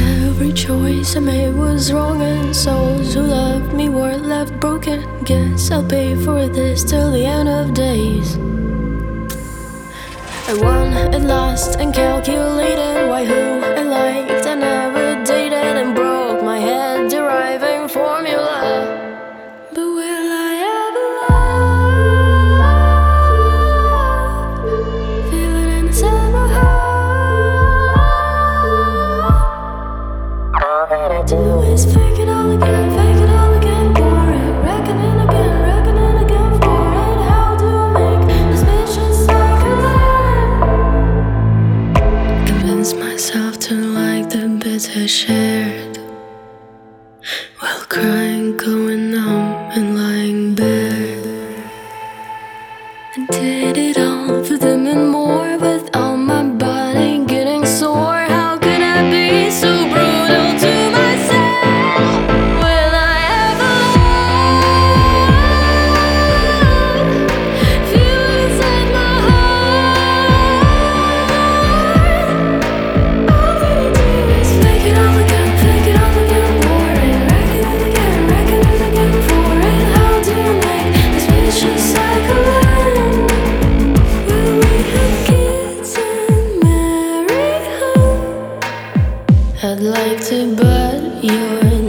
Every choice I made was wrong, and souls who loved me were left broken. Guess I'll pay for this till the end of days. I won at last and calculated why who I liked I never dated, and broke my head deriving formula. But will I ever love? Feel it inside my heart. All that I do is fake it all again, fake it all again, for it. Reckoning again for it. How do I make this vicious cycle end? Convince myself to like the bits I shared, while crying, going numb and lying bare. I did it all for them and more, with all my body getting sore. How could I be so brutal to myself? Will I ever love? Feel inside my heart. All that I do is fake it all again for it. Reckoning again for it. How do you make this vicious cycle end? Will we have kids and marry her? I'd like to, but you're